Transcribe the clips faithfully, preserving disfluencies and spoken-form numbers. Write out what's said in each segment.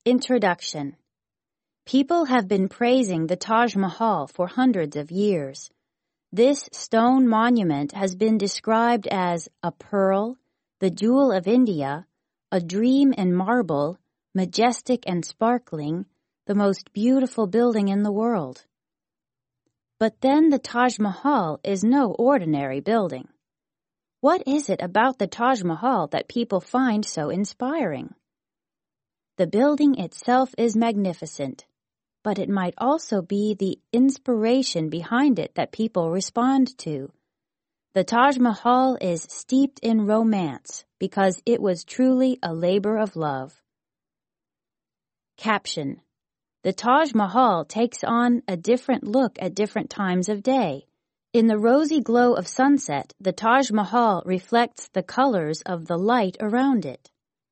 Introduction. People have been praising the Taj Mahal for hundreds of years. This stone monument has been described as a pearl, the jewel of India, a dream in marble, majestic and sparkling, the most beautiful building in the world. But then the Taj Mahal is no ordinary building. What is it about the Taj Mahal that people find so inspiring? The building itself is magnificent, but it might also be the inspiration behind it that people respond to. The Taj Mahal is steeped in romance because it was truly a labor of love. Caption. The Taj Mahal takes on a different look at different times of day. In the rosy glow of sunset, the Taj Mahal reflects the colors of the light around it.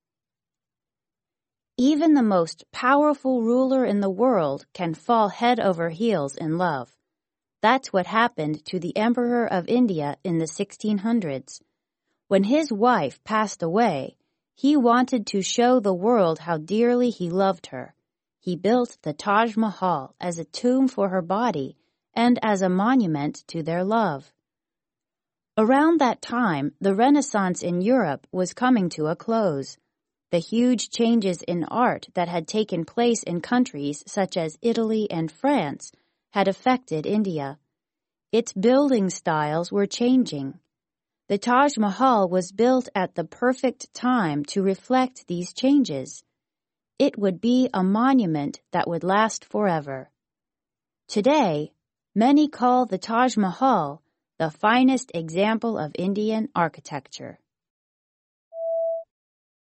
Even the most powerful ruler in the world can fall head over heels in love. That's what happened to the Emperor of India in the sixteen hundreds. When his wife passed away, he wanted to show the world how dearly he loved her. He built the Taj Mahal as a tomb for her body and as a monument to their love. Around that time, the Renaissance in Europe was coming to a close. The huge changes in art that had taken place in countries such as Italy and France had affected India. Its building styles were changing. The Taj Mahal was built at the perfect time to reflect these changes. It would be a monument that would last forever. Today, many call the Taj Mahal the finest example of Indian architecture.